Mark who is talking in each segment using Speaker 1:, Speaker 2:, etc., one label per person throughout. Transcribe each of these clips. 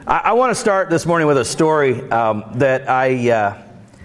Speaker 1: I want to start this morning with a story that I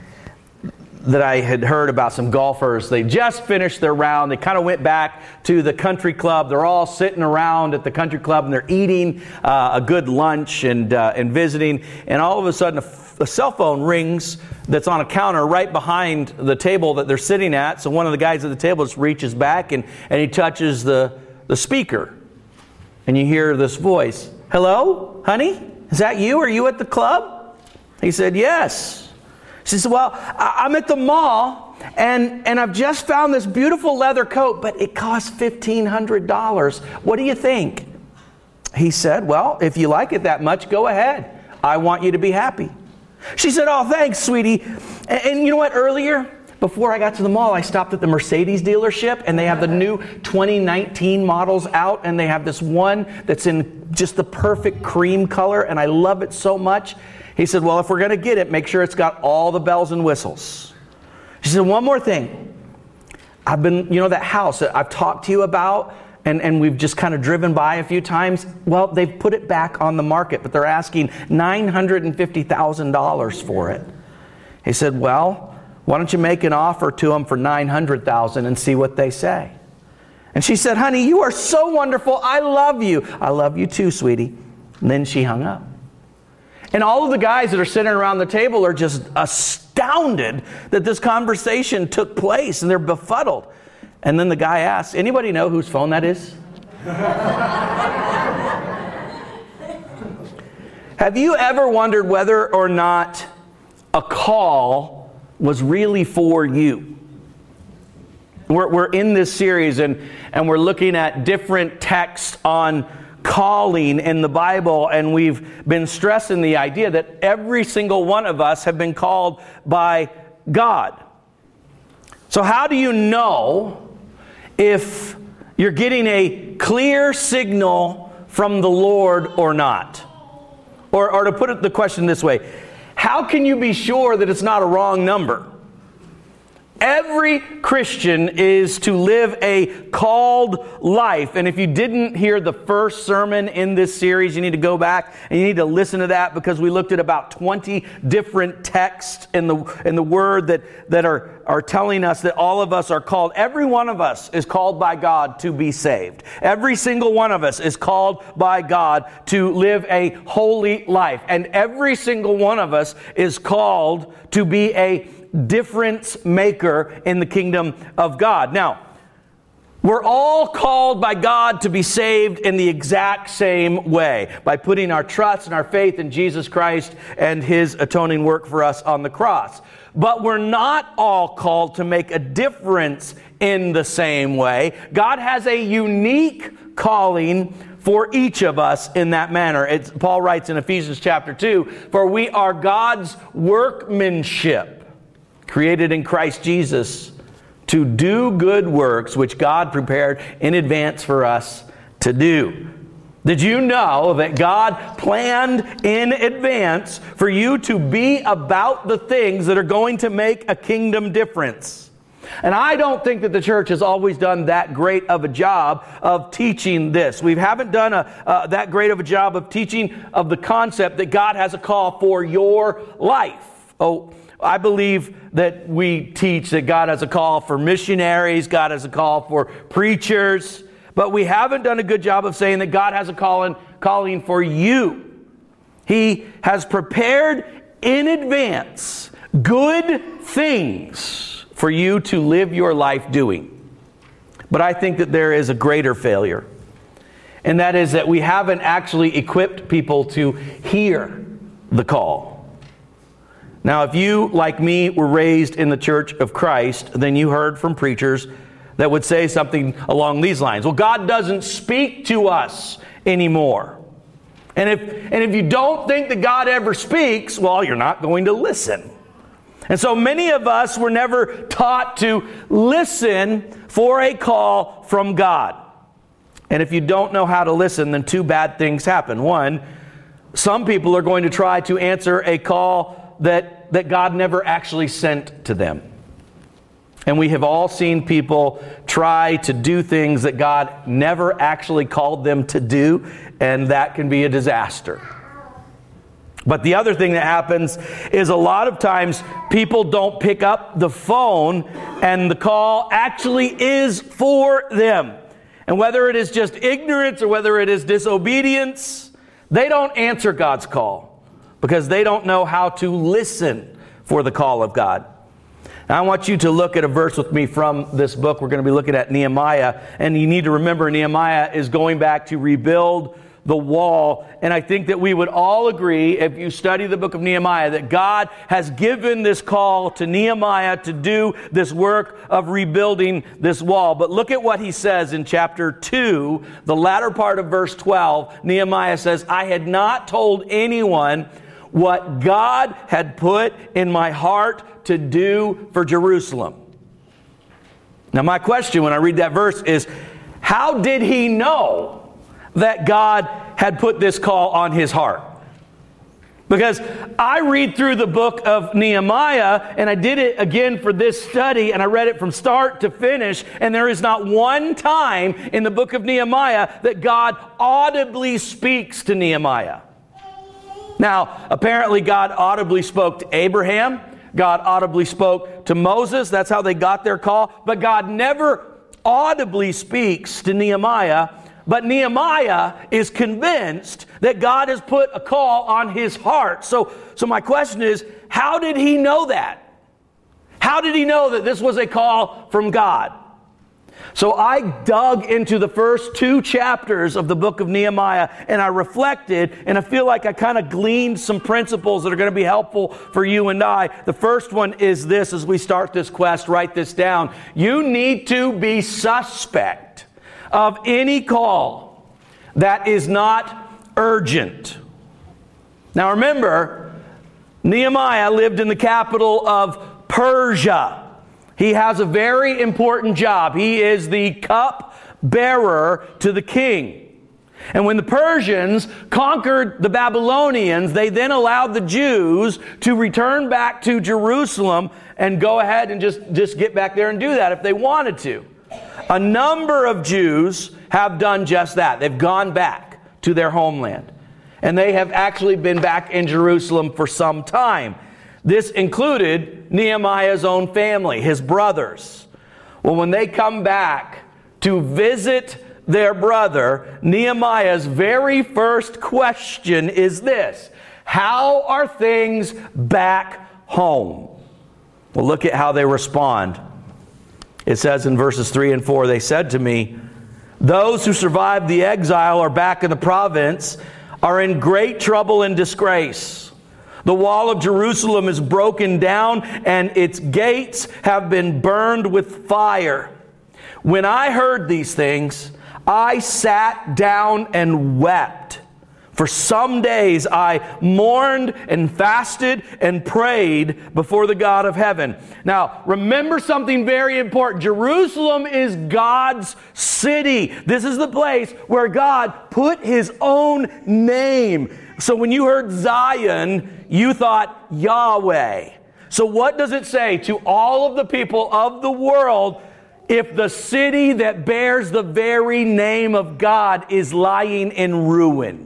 Speaker 1: had heard about some golfers. They just finished their round. They kind of went back to the country club. They're all sitting around at the country club and they're eating a good lunch and visiting. And all of a sudden a cell phone rings that's on a counter right behind the table that they're sitting at. So one of the guys at the table just reaches back and he touches the speaker. And you hear this voice, "Hello, honey? Is that you? Are you at the club?" He said, "Yes." She said, "Well, I'm at the mall, and I've just found this beautiful leather coat, but it costs $1,500. What do you think?" He said, "Well, if you like it that much, go ahead. I want you to be happy." She said, "Oh, thanks, sweetie. And you know what? Earlier, before I got to the mall, I stopped at the Mercedes dealership, and they have the new 2019 models out, and they have this one that's in just the perfect cream color, and I love it so much." He said, "Well, if we're going to get it, make sure it's got all the bells and whistles." She said, "One more thing. That house that I've talked to you about, and we've just kind of driven by a few times, well, they've put it back on the market, but they're asking $950,000 for it." He said, "Well, why don't you make an offer to them for $900,000 and see what they say?" And she said, "Honey, you are so wonderful. I love you." "I love you too, sweetie." And then she hung up. And all of the guys that are sitting around the table are just astounded that this conversation took place, and they're befuddled. And then the guy asks, "Anybody know whose phone that is?" Have you ever wondered whether or not a call was really for you? We're in this series and we're looking at different texts on calling in the Bible, and we've been stressing the idea that every single one of us have been called by God. So how do you know if you're getting a clear signal from the Lord or not? Or to put it the question this way, how can you be sure that it's not a wrong number? Every Christian is to live a called life. And if you didn't hear the first sermon in this series, you need to go back and you need to listen to that, because we looked at about 20 different texts in the Word that are telling us that all of us are called. Every one of us is called by God to be saved. Every single one of us is called by God to live a holy life. And every single one of us is called to be a difference maker in the kingdom of God. Now, we're all called by God to be saved in the exact same way, by putting our trust and our faith in Jesus Christ and His atoning work for us on the cross. But we're not all called to make a difference in the same way. God has a unique calling for each of us in that manner. Paul writes in Ephesians chapter 2, "For we are God's workmanship, created in Christ Jesus to do good works which God prepared in advance for us to do." Did you know that God planned in advance for you to be about the things that are going to make a kingdom difference? And I don't think that the church has always done that great of a job of teaching this. We haven't done that great of a job of teaching of the concept that God has a call for your life. I believe that we teach that God has a call for missionaries, God has a call for preachers, but we haven't done a good job of saying that God has a calling for you. He has prepared in advance good things for you to live your life doing. But I think that there is a greater failure, and that is that we haven't actually equipped people to hear the call. Now, if you, like me, were raised in the Church of Christ, then you heard from preachers that would say something along these lines. Well, God doesn't speak to us anymore. And if you don't think that God ever speaks, well, you're not going to listen. And so many of us were never taught to listen for a call from God. And if you don't know how to listen, then two bad things happen. One, some people are going to try to answer a call that God never actually sent to them. And we have all seen people try to do things that God never actually called them to do, and that can be a disaster. But the other thing that happens is a lot of times people don't pick up the phone and the call actually is for them. And whether it is just ignorance or whether it is disobedience, they don't answer God's call because they don't know how to listen for the call of God. Now, I want you to look at a verse with me from this book. We're going to be looking at Nehemiah. And you need to remember Nehemiah is going back to rebuild the wall. And I think that we would all agree, if you study the book of Nehemiah, that God has given this call to Nehemiah to do this work of rebuilding this wall. But look at what he says in chapter 2, the latter part of verse 12. Nehemiah says, I had not told anyone what God had put in my heart to do for Jerusalem. Now, my question when I read that verse is, how did he know that God had put this call on his heart? Because I read through the book of Nehemiah, and I did it again for this study, and I read it from start to finish, and there is not one time in the book of Nehemiah that God audibly speaks to Nehemiah. Now, apparently God audibly spoke to Abraham. God audibly spoke to Moses. That's how they got their call. But God never audibly speaks to Nehemiah. But Nehemiah is convinced that God has put a call on his heart. So my question is, how did he know that? How did he know that this was a call from God? So I dug into the first 2 chapters of the book of Nehemiah, and I reflected, and I feel like I kind of gleaned some principles that are going to be helpful for you and I. The first one is this: as we start this quest, write this down. You need to be suspect of any call that is not urgent. Now remember, Nehemiah lived in the capital of Persia. He has a very important job. He is the cup bearer to the king. And when the Persians conquered the Babylonians, they then allowed the Jews to return back to Jerusalem and go ahead and just get back there and do that if they wanted to. A number of Jews have done just that. They've gone back to their homeland. And they have actually been back in Jerusalem for some time. This included Nehemiah's own family, his brothers. Well, when they come back to visit their brother, Nehemiah's very first question is this: how are things back home? Well, look at how they respond. It says in verses 3 and 4, they said to me, those who survived the exile are back in the province are in great trouble and disgrace. The wall of Jerusalem is broken down, and its gates have been burned with fire. When I heard these things, I sat down and wept. For some days I mourned and fasted and prayed before the God of heaven. Now, remember something very important. Jerusalem is God's city. This is the place where God put His own name. So when you heard Zion, you thought Yahweh. So what does it say to all of the people of the world if the city that bears the very name of God is lying in ruins?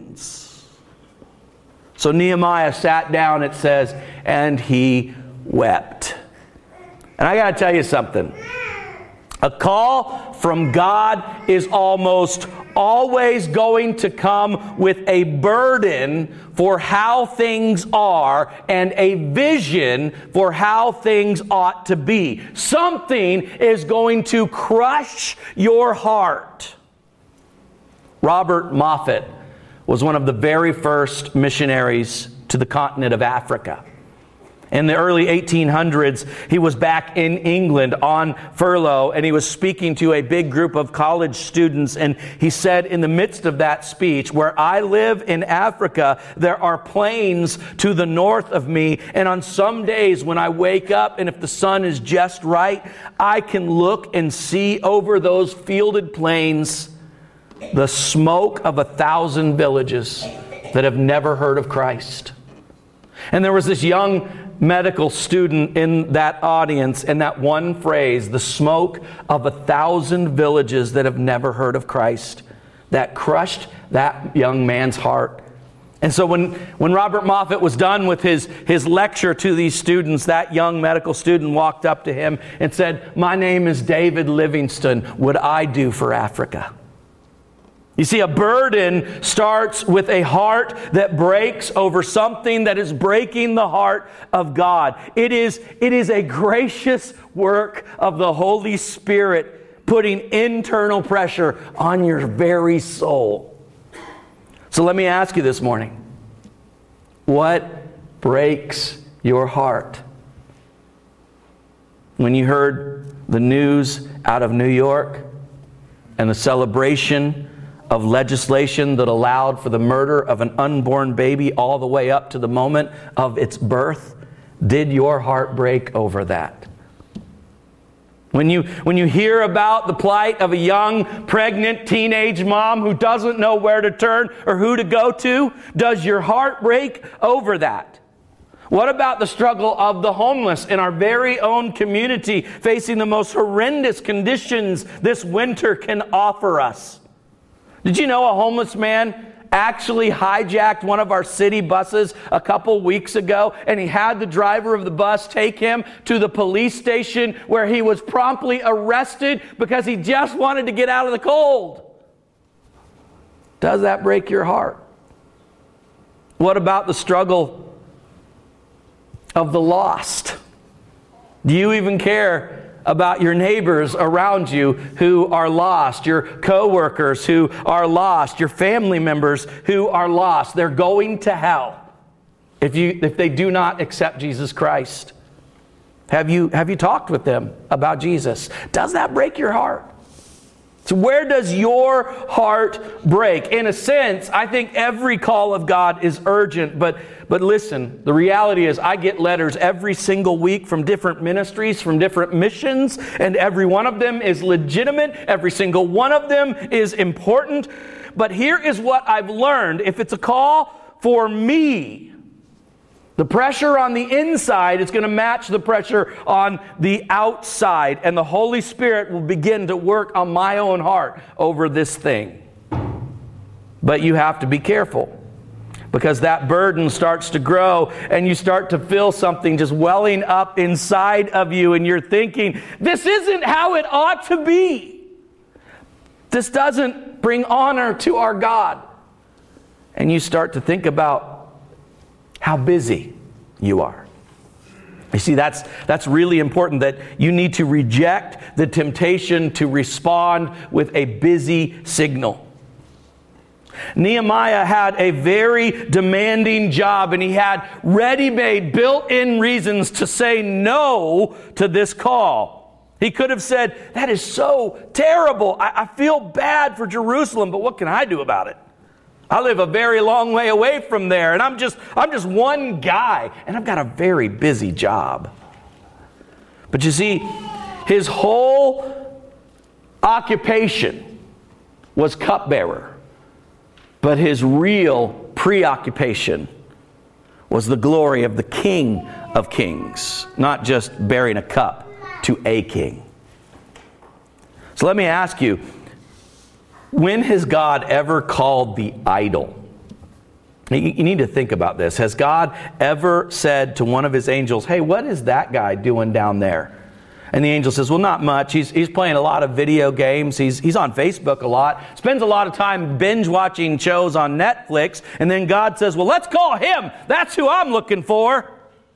Speaker 1: So Nehemiah sat down, it says, and he wept. And I got to tell you something. A call from God is almost always going to come with a burden for how things are and a vision for how things ought to be. Something is going to crush your heart. Robert Moffat was one of the very first missionaries to the continent of Africa. In the early 1800s, he was back in England on furlough, and he was speaking to a big group of college students, and he said in the midst of that speech, where I live in Africa, there are plains to the north of me, and on some days when I wake up, and if the sun is just right, I can look and see over those fielded plains the smoke of 1,000 villages that have never heard of Christ. And there was this young medical student in that audience, and that one phrase, the smoke of 1,000 villages that have never heard of Christ, that crushed that young man's heart. And so when Robert Moffat was done with his lecture to these students, that young medical student walked up to him and said, "My name is David Livingstone. What I do for Africa." You see, a burden starts with a heart that breaks over something that is breaking the heart of God. It is a gracious work of the Holy Spirit putting internal pressure on your very soul. So let me ask you this morning, what breaks your heart? When you heard the news out of New York and the celebration of legislation that allowed for the murder of an unborn baby all the way up to the moment of its birth, did your heart break over that? When you hear about the plight of a young, pregnant teenage mom who doesn't know where to turn or who to go to, does your heart break over that? What about the struggle of the homeless in our very own community facing the most horrendous conditions this winter can offer us? Did you know a homeless man actually hijacked one of our city buses a couple weeks ago, and he had the driver of the bus take him to the police station where he was promptly arrested because he just wanted to get out of the cold? Does that break your heart? What about the struggle of the lost? Do you even care about your neighbors around you who are lost, your coworkers who are lost, your family members who are lost? They're going to hell if they do not accept Jesus Christ. Have you talked with them about Jesus? Does that break your heart? So where does your heart break? In a sense, I think every call of God is urgent, but listen, the reality is I get letters every single week from different ministries, from different missions, and every one of them is legitimate. Every single one of them is important. But here is what I've learned. If it's a call for me, the pressure on the inside is going to match the pressure on the outside, and the Holy Spirit will begin to work on my own heart over this thing. But you have to be careful, because that burden starts to grow, and you start to feel something just welling up inside of you, and you're thinking, this isn't how it ought to be. This doesn't bring honor to our God. And you start to think about how busy you are. You see, that's really important, that you need to reject the temptation to respond with a busy signal. Nehemiah had a very demanding job, and he had ready-made, built-in reasons to say no to this call. He could have said, that is so terrible. I feel bad for Jerusalem, but what can I do about it? I live a very long way away from there, and I'm just one guy, and I've got a very busy job. But you see, his whole occupation was cupbearer, but his real preoccupation was the glory of the King of Kings, not just bearing a cup to a king. So let me ask you, when has God ever called the idol? You need to think about this. Has God ever said to one of his angels, hey, what is that guy doing down there? And the angel says, well, not much. He's playing a lot of video games. He's on Facebook a lot. Spends a lot of time binge watching shows on Netflix. And then God says, well, let's call him. That's who I'm looking for.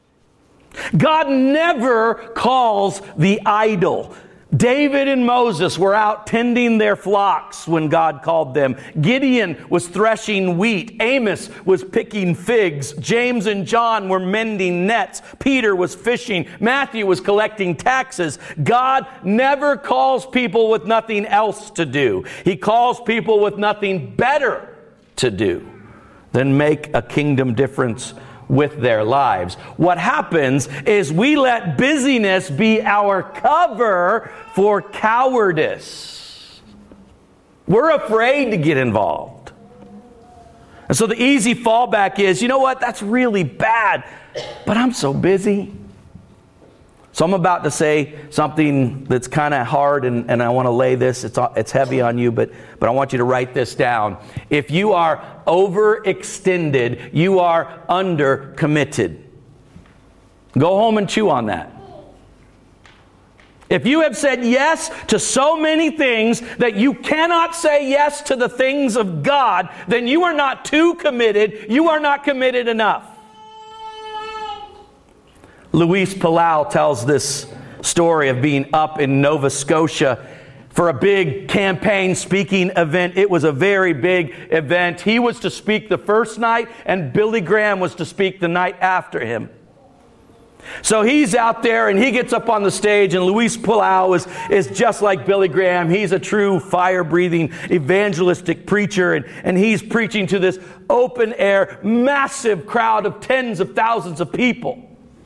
Speaker 1: God never calls the idol. David and Moses were out tending their flocks when God called them. Gideon was threshing wheat. Amos was picking figs. James and John were mending nets. Peter was fishing. Matthew was collecting taxes. God never calls people with nothing else to do. He calls people with nothing better to do than make a kingdom difference with their lives. What happens is we let busyness be our cover for cowardice. We're afraid to get involved. And so the easy fallback is, you know what, that's really bad, but I'm so busy. So I'm about to say something that's kind of hard, and I want to lay this. It's heavy on you, but I want you to write this down. If you are overextended, you are undercommitted. Go home and chew on that. If you have said yes to so many things that you cannot say yes to the things of God, then you are not too committed. You are not committed enough. Luis Palau tells this story of being up in Nova Scotia for a big campaign speaking event. It was a very big event. He was to speak the first night, and Billy Graham was to speak the night after him. So he's out there and he gets up on the stage, and Luis Palau is just like Billy Graham. He's a true fire-breathing evangelistic preacher, and he's preaching to this open-air, massive crowd of tens of thousands of people.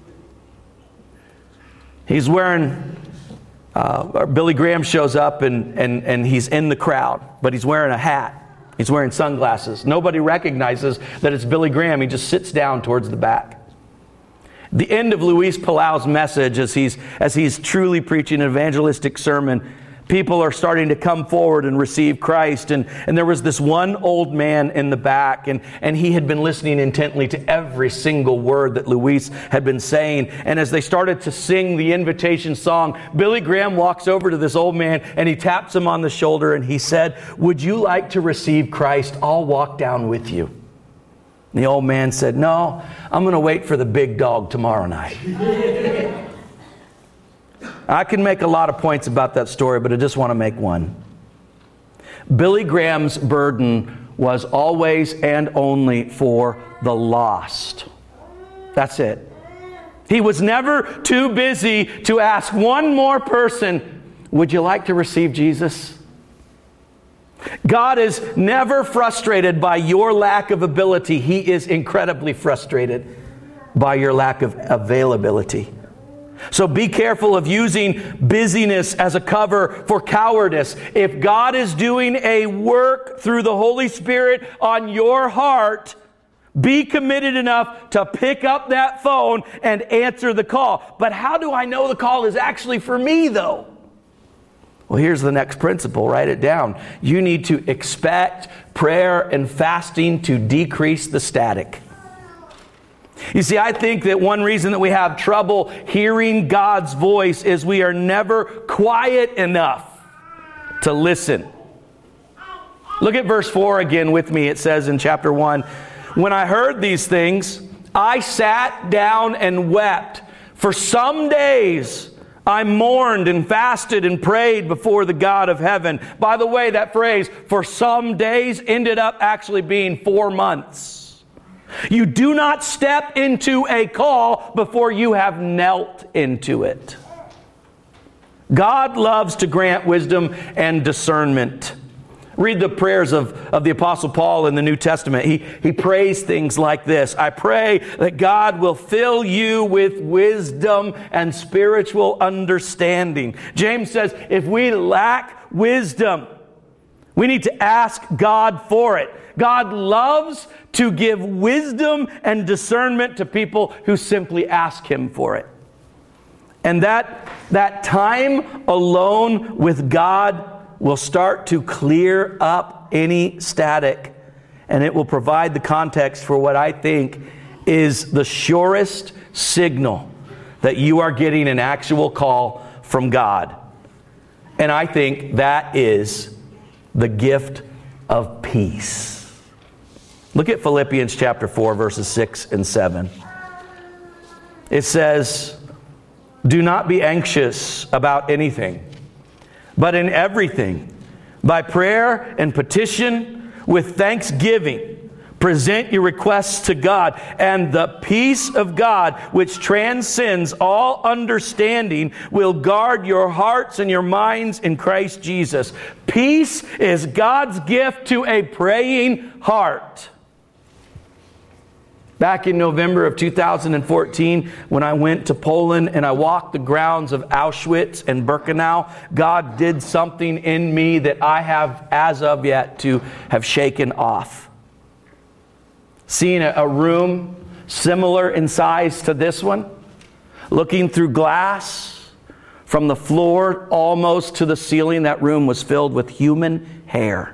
Speaker 1: He's wearing, Billy Graham shows up and he's in the crowd, but he's wearing a hat. He's wearing sunglasses. Nobody recognizes that it's Billy Graham. He just sits down towards the back. The end of Luis Palau's message, as he's truly preaching an evangelistic sermon, people are starting to come forward and receive Christ. And there was this one old man in the back, and he had been listening intently to every single word that Luis had been saying. And as they started to sing the invitation song, Billy Graham walks over to this old man and he taps him on the shoulder and he said, "Would you like to receive Christ? I'll walk down with you." And the old man said, "No, I'm going to wait for the big dog tomorrow night." I can make a lot of points about that story, but I just want to make one. Billy Graham's burden was always and only for the lost. That's it. He was never too busy to ask one more person, "Would you like to receive Jesus?" God is never frustrated by your lack of ability. He is incredibly frustrated by your lack of availability. So be careful of using busyness as a cover for cowardice. If God is doing a work through the Holy Spirit on your heart, be committed enough to pick up that phone and answer the call. But how do I know the call is actually for me, though? Well, here's the next principle. Write it down. You need to expect prayer and fasting to decrease the static. You see, I think that one reason that we have trouble hearing God's voice is we are never quiet enough to listen. Look at verse 4 again with me. It says in chapter 1, "When I heard these things, I sat down and wept. For some days I mourned and fasted and prayed before the God of heaven." By the way, that phrase, "for some days," ended up actually being 4 months. You do not step into a call before you have knelt into it. God loves to grant wisdom and discernment. Read the prayers of the Apostle Paul in the New Testament. He prays things like this: "I pray that God will fill you with wisdom and spiritual understanding." James says if we lack wisdom, we need to ask God for it. God loves to give wisdom and discernment to people who simply ask Him for it. And that time alone with God will start to clear up any static, and it will provide the context for what I think is the surest signal that you are getting an actual call from God. And I think that is the gift of peace. Look at Philippians chapter 4, verses 6 and 7. It says, "Do not be anxious about anything, but in everything, by prayer and petition, with thanksgiving, present your requests to God, and the peace of God, which transcends all understanding, will guard your hearts and your minds in Christ Jesus." Peace is God's gift to a praying heart. Back in November of 2014, when I went to Poland and I walked the grounds of Auschwitz and Birkenau, God did something in me that I have, as of yet, to have shaken off. Seeing a room similar in size to this one, Looking through glass, from the floor almost to the ceiling, that room was filled with human hair.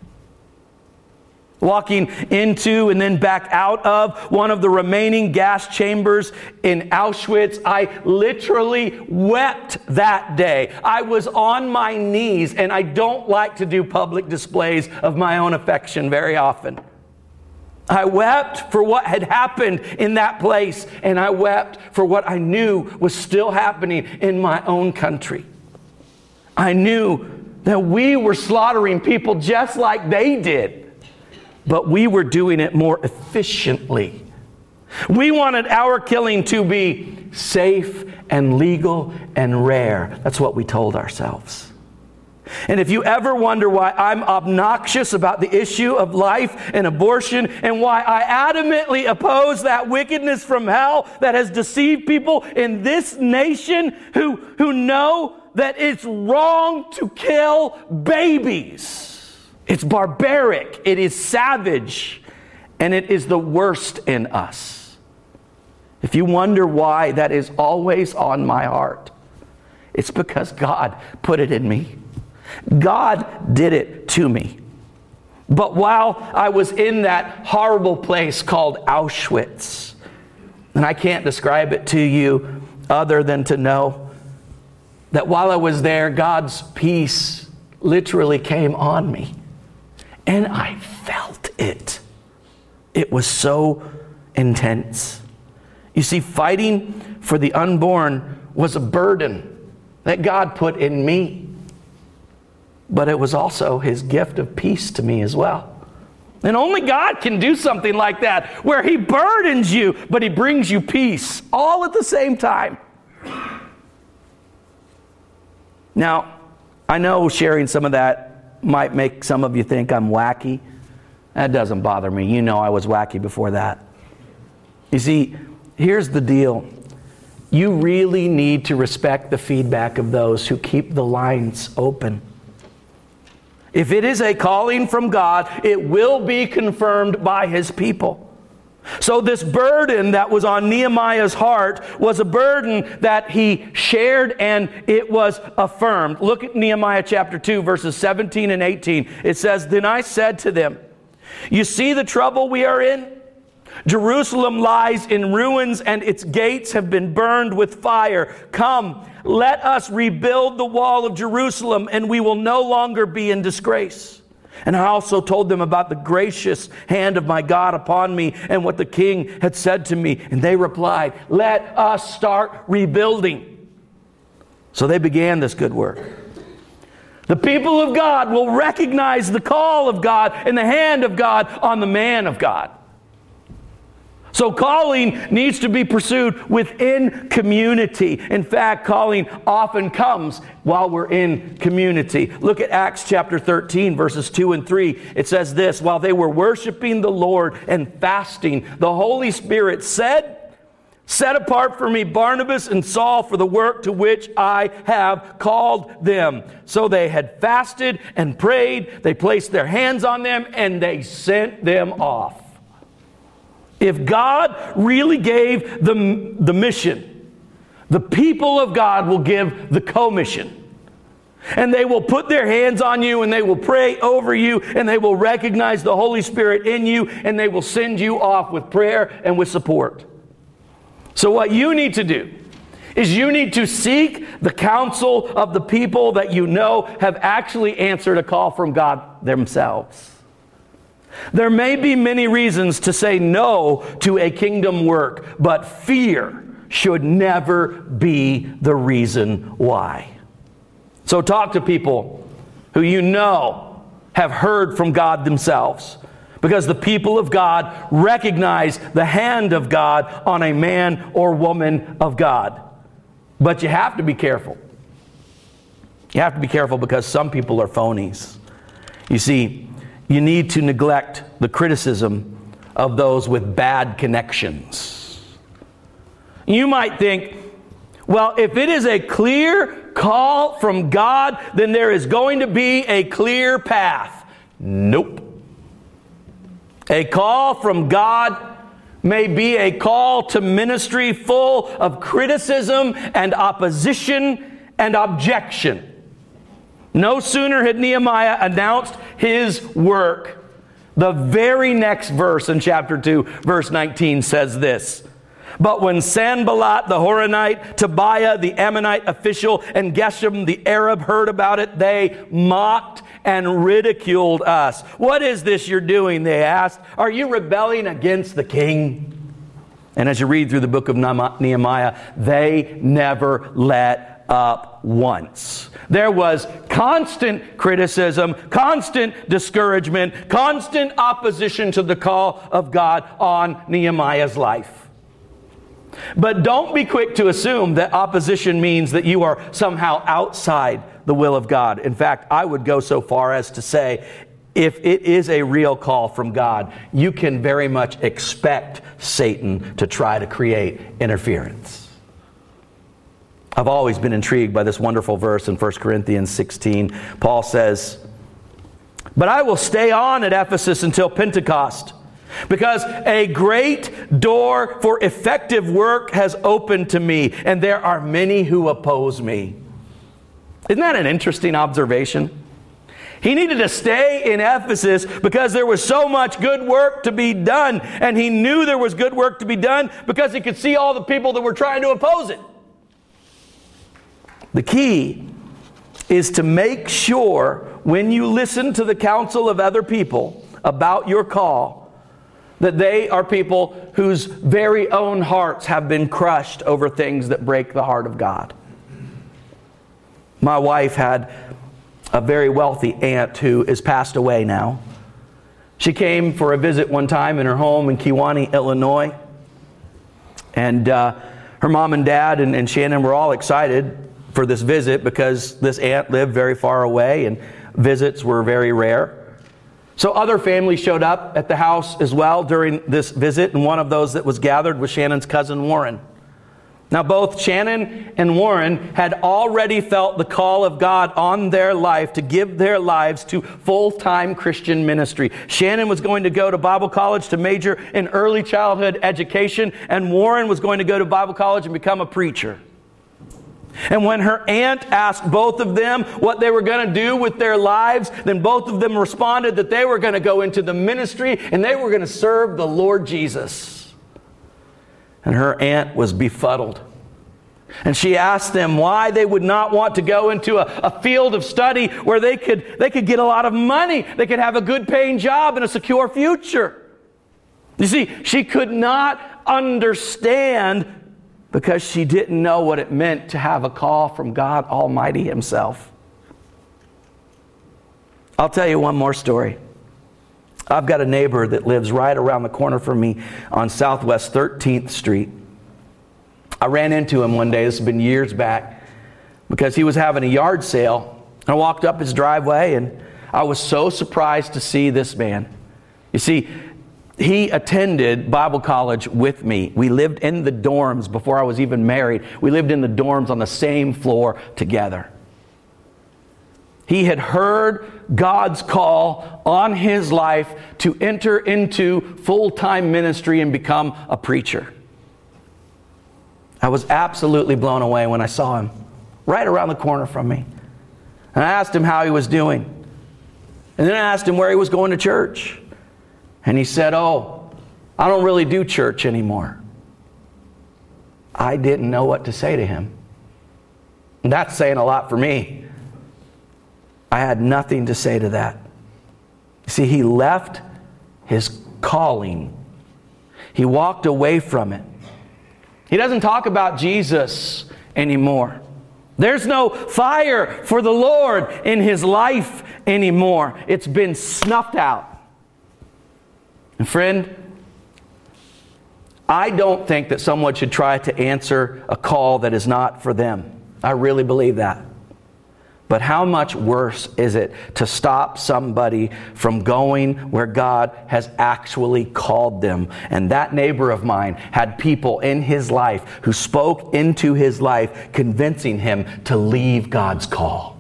Speaker 1: Walking into and then back out of one of the remaining gas chambers in Auschwitz, I literally wept that day. I was on my knees, and I don't like to do public displays of my own affection very often. I wept for what had happened in that place, and I wept for what I knew was still happening in my own country. I knew that we were slaughtering people just like they did, but we were doing it more efficiently. We wanted our killing to be safe and legal and rare. That's what we told ourselves. And if you ever wonder why I'm obnoxious about the issue of life and abortion, and why I adamantly oppose that wickedness from hell that has deceived people in this nation who know that it's wrong to kill babies. It's barbaric, it is savage, and it is the worst in us. If you wonder why that is always on my heart, it's because God put it in me. God did it to me. But while I was in that horrible place called Auschwitz, and I can't describe it to you other than to know that while I was there, God's peace literally came on me. And I felt it. It was so intense. You see, fighting for the unborn was a burden that God put in me. But it was also His gift of peace to me as well. And only God can do something like that, where He burdens you, but He brings you peace, all at the same time. Now, I know sharing some of that might make some of you think I'm wacky. That doesn't bother me. You know I was wacky before that. You see, here's the deal. You really need to respect the feedback of those who keep the lines open. If it is a calling from God, it will be confirmed by His people. So this burden that was on Nehemiah's heart was a burden that he shared, and it was affirmed. Look at Nehemiah chapter 2, verses 17 and 18. It says, "Then I said to them, you see the trouble we are in? Jerusalem lies in ruins, and its gates have been burned with fire. Come, let us rebuild the wall of Jerusalem, and we will no longer be in disgrace." And I also told them about the gracious hand of my God upon me and what the king had said to me. And they replied, "Let us start rebuilding." So they began this good work. The people of God will recognize the call of God and the hand of God on the man of God. So calling needs to be pursued within community. In fact, calling often comes while we're in community. Look at Acts chapter 13, verses 2 and 3. It says this, "While they were worshiping the Lord and fasting, the Holy Spirit said, 'Set apart for me Barnabas and Saul for the work to which I have called them.' So they had fasted and prayed. They placed their hands on them and they sent them off." If God really gave the mission, the people of God will give the commission. And they will put their hands on you, and they will pray over you, and they will recognize the Holy Spirit in you, and they will send you off with prayer and with support. So what you need to do is you need to seek the counsel of the people that you know have actually answered a call from God themselves. There may be many reasons to say no to a kingdom work, but fear should never be the reason why. So talk to people who you know have heard from God themselves, because the people of God recognize the hand of God on a man or woman of God. But you have to be careful. You have to be careful because some people are phonies. You see, you need to neglect the criticism of those with bad connections. You might think, well, if it is a clear call from God, then there is going to be a clear path. Nope. A call from God may be a call to ministry full of criticism and opposition and objection. No sooner had Nehemiah announced his work, the very next verse in chapter 2, verse 19 says this: "But when Sanballat the Horonite, Tobiah the Ammonite official, and Geshem the Arab heard about it, they mocked and ridiculed us." "What is this you're doing?" they asked. "Are you rebelling against the king?" And as you read through the book of Nehemiah, they never let up once. There was constant criticism, constant discouragement, constant opposition to the call of God on Nehemiah's life. But don't be quick to assume that opposition means that you are somehow outside the will of God. In fact, I would go so far as to say, if it is a real call from God, you can very much expect Satan to try to create interference. I've always been intrigued by this wonderful verse in 1 Corinthians 16. Paul says, "But I will stay on at Ephesus until Pentecost, because a great door for effective work has opened to me, and there are many who oppose me." Isn't that an interesting observation? He needed to stay in Ephesus because there was so much good work to be done, and he knew there was good work to be done because he could see all the people that were trying to oppose it. The key is to make sure when you listen to the counsel of other people about your call, that they are people whose very own hearts have been crushed over things that break the heart of God. My wife had a very wealthy aunt who is passed away now. She came for a visit one time in her home in Kewanee, Illinois. And her mom and dad and Shannon were all excited for this visit because this aunt lived very far away and visits were very rare. So other families showed up at the house as well during this visit, and one of those that was gathered was Shannon's cousin Warren. Now both Shannon and Warren had already felt the call of God on their life to give their lives to full-time Christian ministry. Shannon was going to go to Bible college to major in early childhood education, and Warren was going to go to Bible college and become a preacher. And when her aunt asked both of them what they were going to do with their lives, then both of them responded that they were going to go into the ministry and they were going to serve the Lord Jesus. And her aunt was befuddled. And she asked them why they would not want to go into a field of study where they could get a lot of money. They could have a good paying job and a secure future. You see, she could not understand because she didn't know what it meant to have a call from God Almighty Himself. I'll tell you one more story. I've got a neighbor that lives right around the corner from me on Southwest 13th Street. I ran into him one day, this has been years back, because he was having a yard sale. I walked up his driveway and I was so surprised to see this man. You see, he attended Bible college with me. We lived in the dorms before I was even married. We lived in the dorms on the same floor together. He had heard God's call on his life to enter into full-time ministry and become a preacher. I was absolutely blown away when I saw him right around the corner from me. And I asked him how he was doing. And then I asked him where he was going to church. And he said, "Oh, I don't really do church anymore." I didn't know what to say to him. And that's saying a lot for me. I had nothing to say to that. See, he left his calling. He walked away from it. He doesn't talk about Jesus anymore. There's no fire for the Lord in his life anymore. It's been snuffed out. And friend, I don't think that someone should try to answer a call that is not for them. I really believe that. But how much worse is it to stop somebody from going where God has actually called them? And that neighbor of mine had people in his life who spoke into his life, convincing him to leave God's call.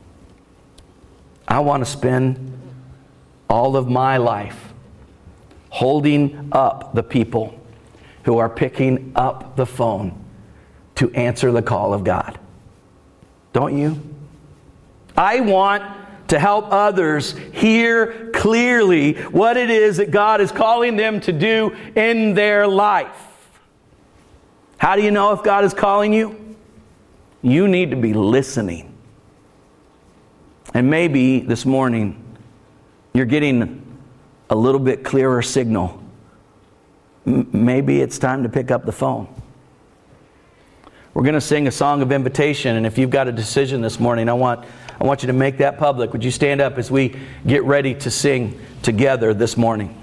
Speaker 1: I want to spend all of my life holding up the people who are picking up the phone to answer the call of God. Don't you? I want to help others hear clearly what it is that God is calling them to do in their life. How do you know if God is calling you? You need to be listening. And maybe this morning you're getting a little bit clearer signal. Maybe it's time to pick up the phone. We're going to sing a song of invitation, and if you've got a decision this morning, I want you to make that public. Would you stand up as we get ready to sing together this morning?